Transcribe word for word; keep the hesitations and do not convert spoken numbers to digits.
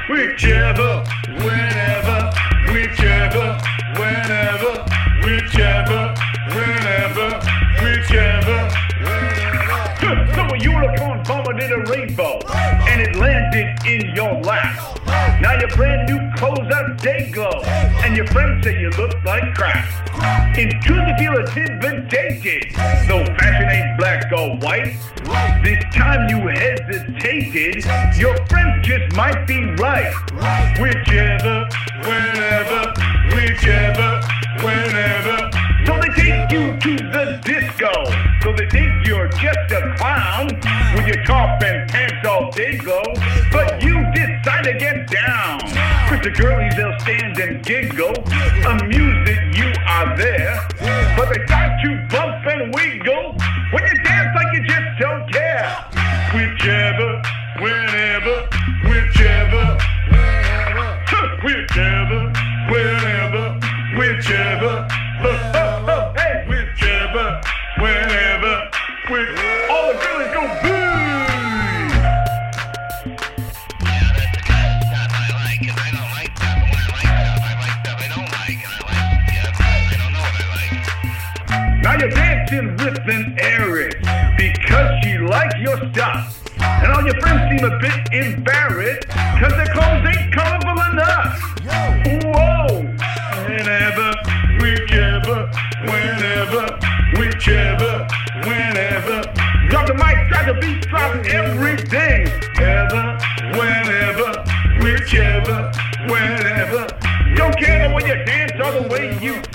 whichever, whenever, whichever, whenever, whichever, whenever, whichever, whenever. So a unicorn vomited a rainbow, and it landed in your lap. Now your brand new clothes are day glow, and your friends say you look like crap. In truth, you feel intimidated, though fashion ain't black or white. This time you hesitated, your friends just might be right. Whichever, whenever, whichever, whenever. So they take you to the disco, so they think you're just a clown, with your top and pants all day glow, but you decide to get down. With the girlies, they'll stand and giggle, amused that you are there, but they start to bump and wiggle when you dance like you just don't care. Whichever, whenever, whichever, whenever, whichever, whenever, whichever, oh, oh, oh, hey, whichever, whenever, which, all the girlies go boo. Now you're dancing with an heiress because she likes your stuff. And all your friends seem a bit embarrassed because their clothes ain't colorful enough. Whoa! Whenever, whichever, whenever, whichever, whenever. Drop the mic, drop the beat, drop everything. Ever, whenever, whichever, whenever. Don't care the way you dance or the way you